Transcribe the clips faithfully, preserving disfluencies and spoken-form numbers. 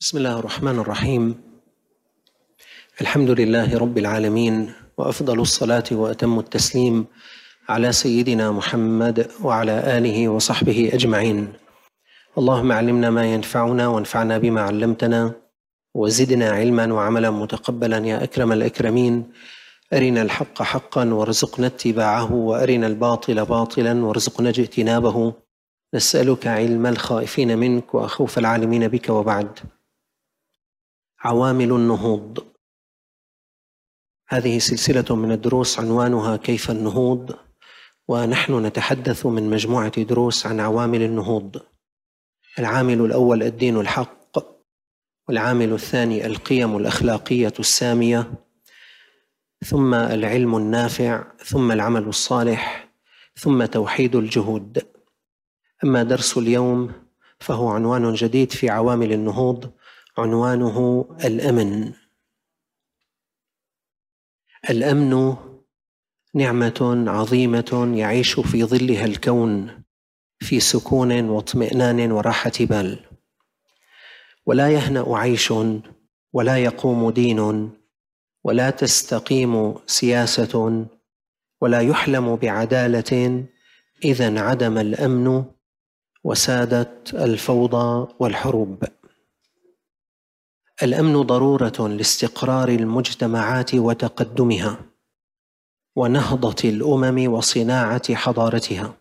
بسم الله الرحمن الرحيم. الحمد لله رب العالمين، وأفضل الصلاة وأتم التسليم على سيدنا محمد وعلى آله وصحبه أجمعين. اللهم علمنا ما ينفعنا وانفعنا بما علمتنا وزدنا علما وعملا متقبلا يا أكرم الأكرمين. أرنا الحق حقا وارزقنا اتباعه، وأرنا الباطل باطلا وارزقنا اجتنابه. نسألك علم الخائفين منك وخوف العالمين بك. وبعد، عوامل النهوض. هذه سلسلة من الدروس عنوانها كيف النهوض، ونحن نتحدث من مجموعة دروس عن عوامل النهوض. العامل الأول الدين الحق، والعامل الثاني القيم الأخلاقية السامية، ثم العلم النافع، ثم العمل الصالح، ثم توحيد الجهود. أما درس اليوم فهو عنوان جديد في عوامل النهوض، عنوانه الأمن. الأمن نعمة عظيمة يعيش في ظلها الكون في سكون واطمئنان وراحة بال، ولا يهنأ عيش، ولا يقوم دين، ولا تستقيم سياسة، ولا يحلم بعدالة إذا انعدم الأمن وسادت الفوضى والحروب. الأمن ضرورة لاستقرار المجتمعات وتقدمها ونهضة الأمم وصناعة حضارتها.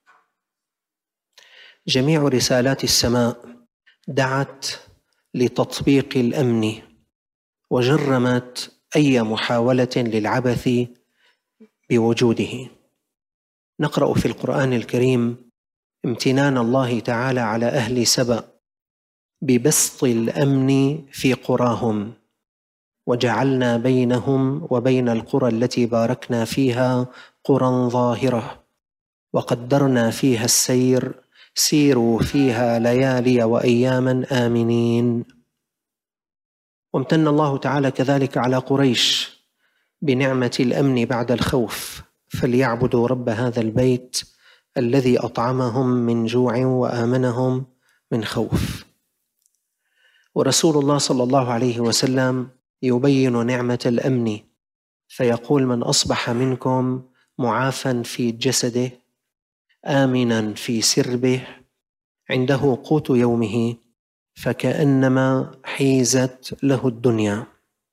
جميع رسالات السماء دعت لتطبيق الأمن، وجرمت أي محاولة للعبث بوجوده. نقرأ في القرآن الكريم امتنان الله تعالى على أهل سبأ ببسط الأمن في قراهم، وجعلنا بينهم وبين القرى التي باركنا فيها قرى ظاهرة وقدرنا فيها السير سيروا فيها ليالي وأياما آمنين. وامتن الله تعالى كذلك على قريش بنعمة الأمن بعد الخوف، فليعبدوا رب هذا البيت الذي أطعمهم من جوع وآمنهم من خوف. ورسول الله صلى الله عليه وسلم يبين نعمة الأمن فيقول: من أصبح منكم معافى في جسده آمنا في سربه عنده قوت يومه فكأنما حيزت له الدنيا.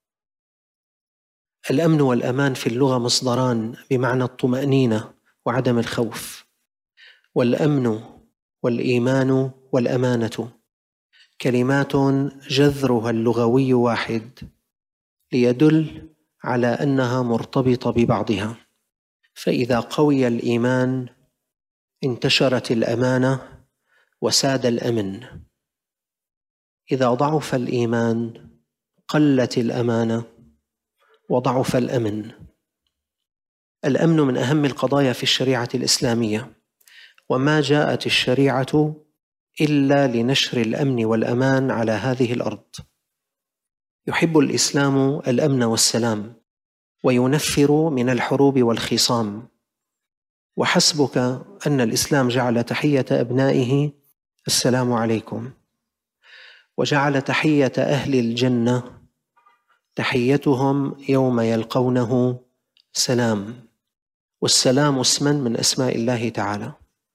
الأمن والأمان في اللغة مصدران بمعنى الطمأنينة وعدم الخوف، والأمن والإيمان والأمانة كلمات جذرها اللغوي واحد، ليدل على أنها مرتبطة ببعضها. فإذا قوي الإيمان انتشرت الأمانة وساد الأمن، إذا ضعف الإيمان قلت الأمانة وضعف الأمن. الأمن من أهم القضايا في الشريعة الإسلامية، وما جاءت الشريعة إلا لنشر الأمن والأمان على هذه الأرض. يحب الإسلام الأمن والسلام، وينفر من الحروب والخصام. وحسبك أن الإسلام جعل تحية أبنائه السلام عليكم، وجعل تحية أهل الجنة تحيتهم يوم يلقونه سلام، والسلام اسما من أسماء الله تعالى.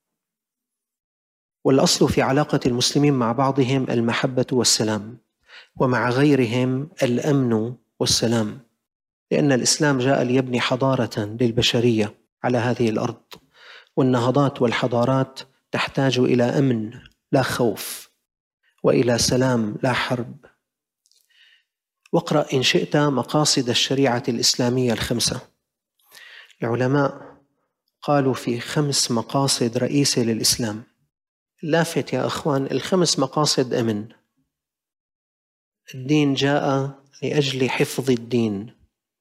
والأصل في علاقة المسلمين مع بعضهم المحبة والسلام، ومع غيرهم الأمن والسلام، لأن الإسلام جاء ليبني حضارة للبشرية على هذه الأرض، والنهضات والحضارات تحتاج إلى أمن لا خوف، وإلى سلام لا حرب. واقرأ إن شئت مقاصد الشريعة الإسلامية الخمسة. العلماء قالوا في خمس مقاصد رئيسة للإسلام. لافت يا أخوان، الخمس مقاصد أمن. الدين جاء لأجل حفظ الدين،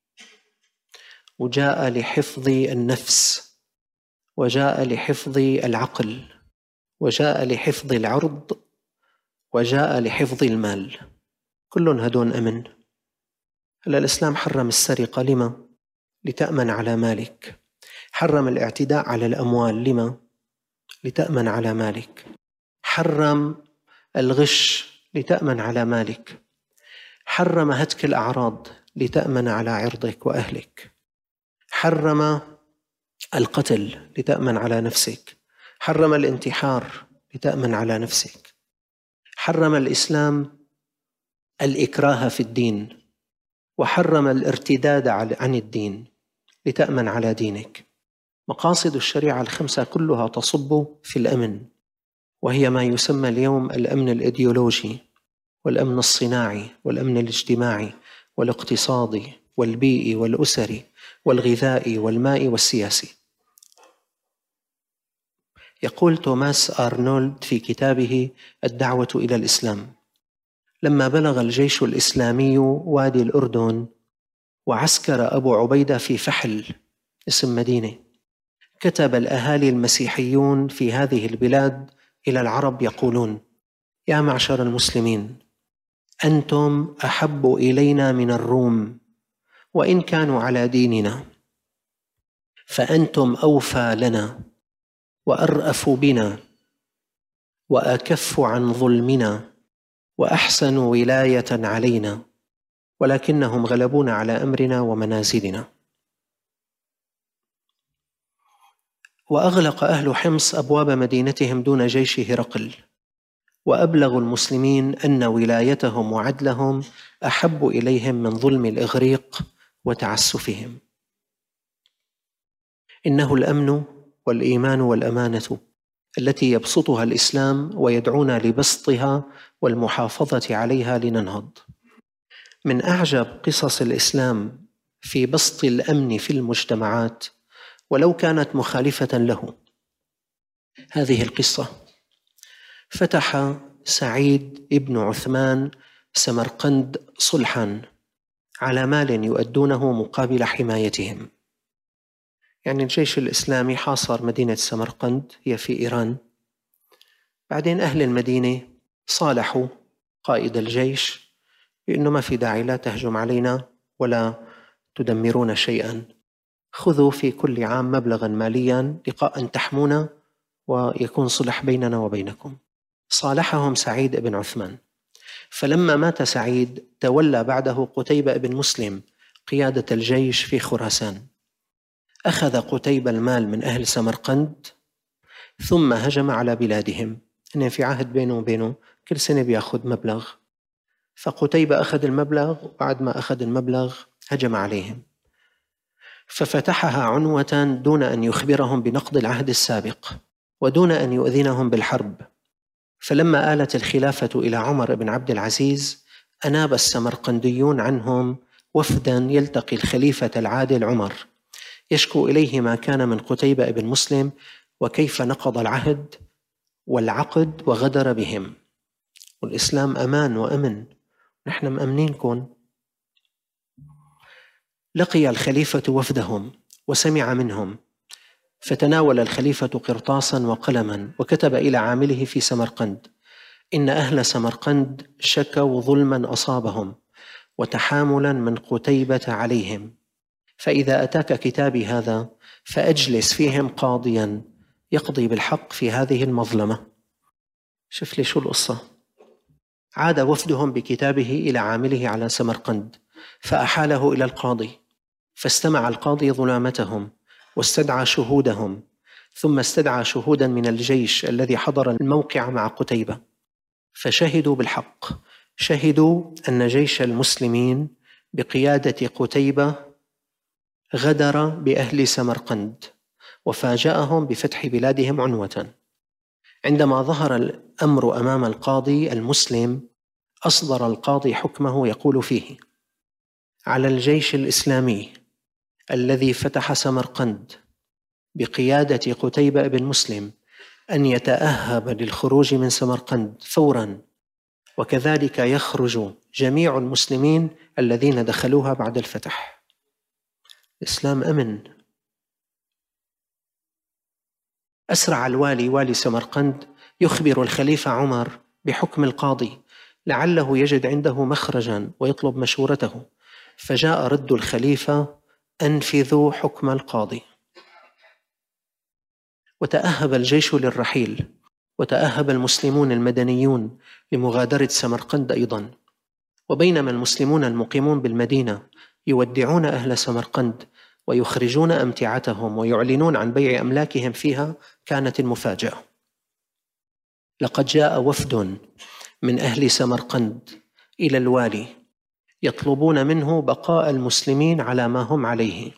وجاء لحفظ النفس، وجاء لحفظ العقل، وجاء لحفظ العرض، وجاء لحفظ المال. كل هدون أمن. هلا الإسلام حرم السرقة، لما؟ لتأمن على مالك. حرم الاعتداء على الأموال، لما؟ لتأمن على مالك. حرم الغش لتأمن على مالك، حرم هتك الأعراض لتأمن على عرضك وأهلك، حرم القتل لتأمن على نفسك، حرم الانتحار لتأمن على نفسك، حرم الإسلام الإكراه في الدين، وحرم الارتداد عن الدين لتأمن على دينك. مقاصد الشريعة الخمسة كلها تصب في الأمن، وهي ما يسمى اليوم الأمن الإيديولوجي والأمن الصناعي والأمن الاجتماعي والاقتصادي والبيئي والأسري والغذائي والمائي والسياسي. يقول توماس آرنولد في كتابه الدعوة إلى الإسلام: لما بلغ الجيش الإسلامي وادي الأردن وعسكر أبو عبيدة في فحل، اسم مدينة، كتب الأهالي المسيحيون في هذه البلاد إلى العرب يقولون: يا معشر المسلمين، أنتم أحب إلينا من الروم وإن كانوا على ديننا، فأنتم أوفى لنا وأرأف بنا وأكف عن ظلمنا وأحسن ولاية علينا، ولكنهم غلبونا على أمرنا ومنازلنا. وأغلق أهل حمص أبواب مدينتهم دون جيش هرقل، وأبلغوا المسلمين أن ولايتهم وعدلهم أحب إليهم من ظلم الإغريق وتعسفهم. إنه الأمن والإيمان والأمانة التي يبسطها الإسلام ويدعونا لبسطها والمحافظة عليها لننهض. من أعجب قصص الإسلام في بسط الأمن في المجتمعات ولو كانت مخالفة له هذه القصة: فتح سعيد ابن عثمان سمرقند صلحا على مال يؤدونه مقابل حمايتهم. يعني الجيش الإسلامي حاصر مدينة سمرقند، هي في إيران. بعدين أهل المدينة صالحوا قائد الجيش بأنه ما في داعي، لا تهجم علينا ولا تدمرون شيئا، خذوا في كل عام مبلغا ماليا لقاء تحمونا ويكون صلح بيننا وبينكم. صالحهم سعيد بن عثمان، فلما مات سعيد تولى بعده قتيبة بن مسلم قيادة الجيش في خراسان. أخذ قتيبة المال من أهل سمرقند ثم هجم على بلادهم، إن في عهد بينه وبينه كل سنة بيأخذ مبلغ، فقتيبة أخذ المبلغ، وبعد ما أخذ المبلغ هجم عليهم ففتحها عنوة دون أن يخبرهم بنقض العهد السابق ودون أن يؤذنهم بالحرب. فلما آلت الخلافة إلى عمر بن عبد العزيز أناب السمرقنديون عنهم وفدا يلتقي الخليفة العادل عمر يشكو إليه ما كان من قتيبة بن مسلم وكيف نقض العهد والعقد وغدر بهم. والإسلام أمان وأمن، نحن مأمنينكم. لقي الخليفة وفدهم وسمع منهم، فتناول الخليفة قرطاسا وقلما وكتب إلى عامله في سمرقند: إن أهل سمرقند شكوا ظلما أصابهم وتحاملا من قتيبة عليهم، فإذا أتاك كتابي هذا فأجلس فيهم قاضيا يقضي بالحق في هذه المظلمة. شوف لي شو القصة. عاد وفدهم بكتابه إلى عامله على سمرقند فأحاله إلى القاضي، فاستمع القاضي ظلامتهم واستدعى شهودهم، ثم استدعى شهودا من الجيش الذي حضر الموقع مع قتيبة، فشهدوا بالحق، شهدوا أن جيش المسلمين بقيادة قتيبة غدر بأهل سمرقند وفاجأهم بفتح بلادهم عنوة. عندما ظهر الأمر أمام القاضي المسلم أصدر القاضي حكمه يقول فيه: على الجيش الإسلامي الذي فتح سمرقند بقيادة قتيبة بن مسلم أن يتأهب للخروج من سمرقند فوراً، وكذلك يخرج جميع المسلمين الذين دخلوها بعد الفتح. الإسلام أمن. أسرع الوالي والي سمرقند يخبر الخليفة عمر بحكم القاضي لعله يجد عنده مخرجاً ويطلب مشورته، فجاء رد الخليفة: أنفذوا حكم القاضي. وتأهب الجيش للرحيل، وتأهب المسلمون المدنيون لمغادرة سمرقند أيضا. وبينما المسلمون المقيمون بالمدينة يودعون أهل سمرقند ويخرجون أمتعتهم ويعلنون عن بيع أملاكهم فيها، كانت المفاجأة. لقد جاء وفد من أهل سمرقند إلى الوالي يطلبون منه بقاء المسلمين على ما هم عليه،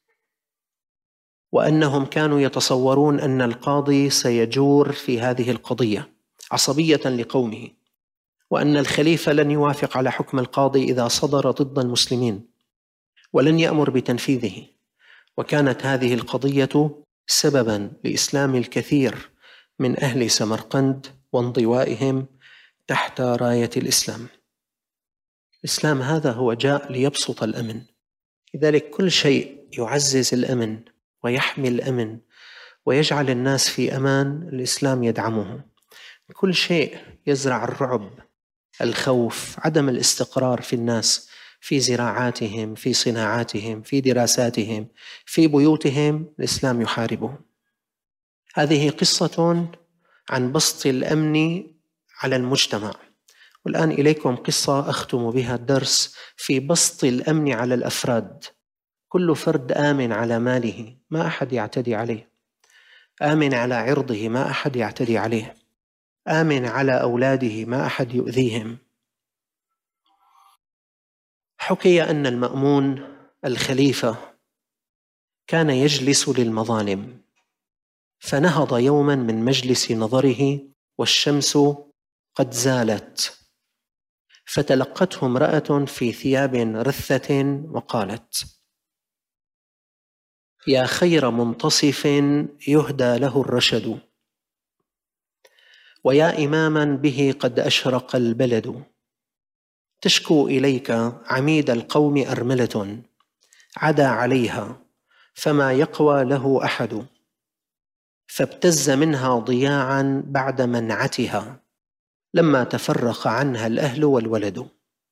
وأنهم كانوا يتصورون أن القاضي سيجور في هذه القضية عصبية لقومه، وأن الخليفة لن يوافق على حكم القاضي إذا صدر ضد المسلمين ولن يأمر بتنفيذه. وكانت هذه القضية سبباً لإسلام الكثير من أهل سمرقند وانضوائهم تحت راية الإسلام. الإسلام هذا هو جاء ليبسط الأمن، لذلك كل شيء يعزز الأمن ويحمي الأمن ويجعل الناس في أمان الإسلام يدعمه. كل شيء يزرع الرعب، الخوف، عدم الاستقرار في الناس، في زراعاتهم، في صناعاتهم، في دراساتهم، في بيوتهم، الإسلام يحاربه. هذه قصة عن بسط الأمن على المجتمع. والآن إليكم قصة أختم بها الدرس في بسط الأمن على الأفراد. كل فرد آمن على ماله، ما أحد يعتدي عليه، آمن على عرضه، ما أحد يعتدي عليه، آمن على أولاده، ما أحد يؤذيهم. حكي أن المأمون الخليفة كان يجلس للمظالم، فنهض يوما من مجلس نظره والشمس قد زالت، فتلقته امرأة في ثياب رثة وقالت: يا خير منتصف يهدى له الرشد، ويا إماما به قد أشرق البلد، تشكو إليك عميد القوم أرملة، عدا عليها فما يقوى له أحد، فابتز منها ضياعا بعد منعتها، لما تفرق عنها الأهل والولد.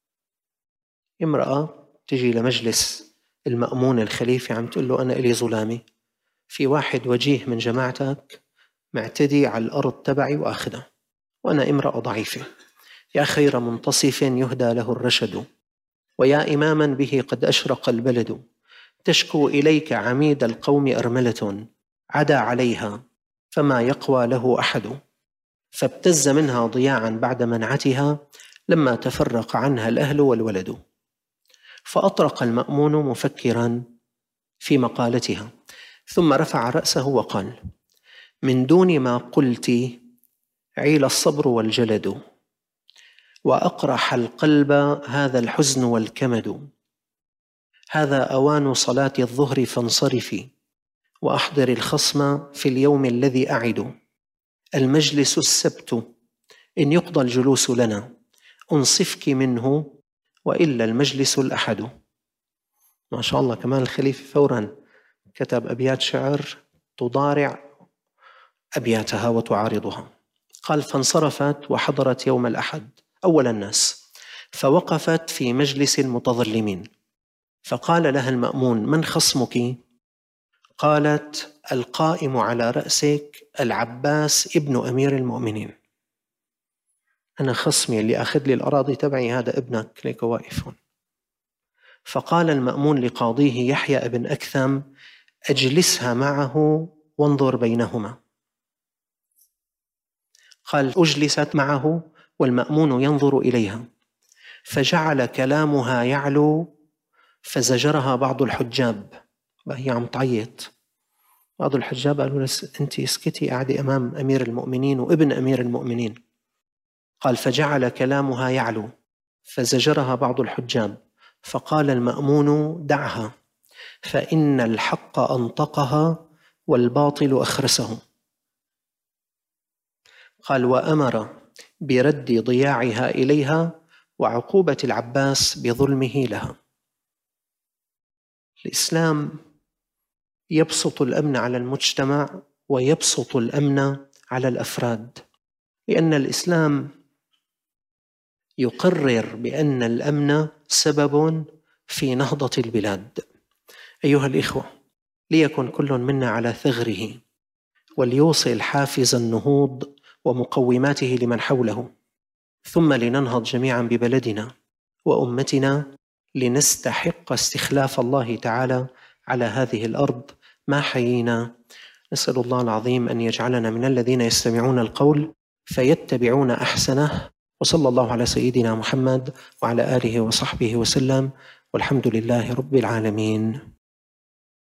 امرأة تجي لمجلس المأمون الخليفة عم تقول له: أنا إلي ظلامي، في واحد وجيه من جماعتك معتدي على الأرض تبعي وآخذها، وأنا امرأة ضعيفة. يا خير منتصف يهدى له الرشد، ويا إماما به قد أشرق البلد، تشكو إليك عميد القوم أرملة، عدا عليها فما يقوى له أحد، فابتز منها ضياعا بعد منعتها، لما تفرق عنها الأهل والولد. فأطرق المأمون مفكرا في مقالتها، ثم رفع رأسه وقال: من دون ما قلت عيل الصبر والجلد، وأقرح القلب هذا الحزن والكمد، هذا أوان صلاة الظهر فانصرفي، وأحضر الخصم في اليوم الذي أعد، المجلس السبت إن يقضى الجلوس لنا، أنصفك منه وإلا المجلس الأحد. ما شاء الله، كمان الخليفة فورا كتب أبيات شعر تضارع أبياتها وتعارضها. قال: فانصرفت وحضرت يوم الأحد أول الناس، فوقفت في مجلس المتظلمين، فقال لها المأمون: من خصمك؟ قالت: القائم على رأسك العباس ابن أمير المؤمنين، أنا خصمي اللي أخذ لي الأراضي تبعي هذا ابنك، ليك واقف هون. فقال المأمون لقاضيه يحيى ابن أكثم: أجلسها معه وانظر بينهما. قال: أجلست معه والمأمون ينظر إليها، فجعل كلامها يعلو، فزجرها بعض الحجاب، هي عم تعيط. بعض الحجاب قالوا لها: أنت اسكتي، قاعدة أمام أمير المؤمنين وابن أمير المؤمنين. قال: فجعل كلامها يعلو، فزجرها بعض الحجاب، فقال المأمون: دعها، فإن الحق أنطقها والباطل أخرسه. قال: وأمر برد ضياعها إليها وعقوبة العباس بظلمه لها. الإسلام يبسط الأمن على المجتمع ويبسط الأمن على الأفراد، لأن الإسلام يقرر بأن الأمن سبب في نهضة البلاد. أيها الإخوة، ليكن كل منا على ثغره وليوصل حافز النهوض ومقوماته لمن حوله، ثم لننهض جميعا ببلدنا وأمتنا لنستحق استخلاف الله تعالى على هذه الأرض ما حيينا. نسأل الله العظيم أن يجعلنا من الذين يستمعون القول فيتبعون أحسنه، وصلى الله على سيدنا محمد وعلى آله وصحبه وسلم، والحمد لله رب العالمين.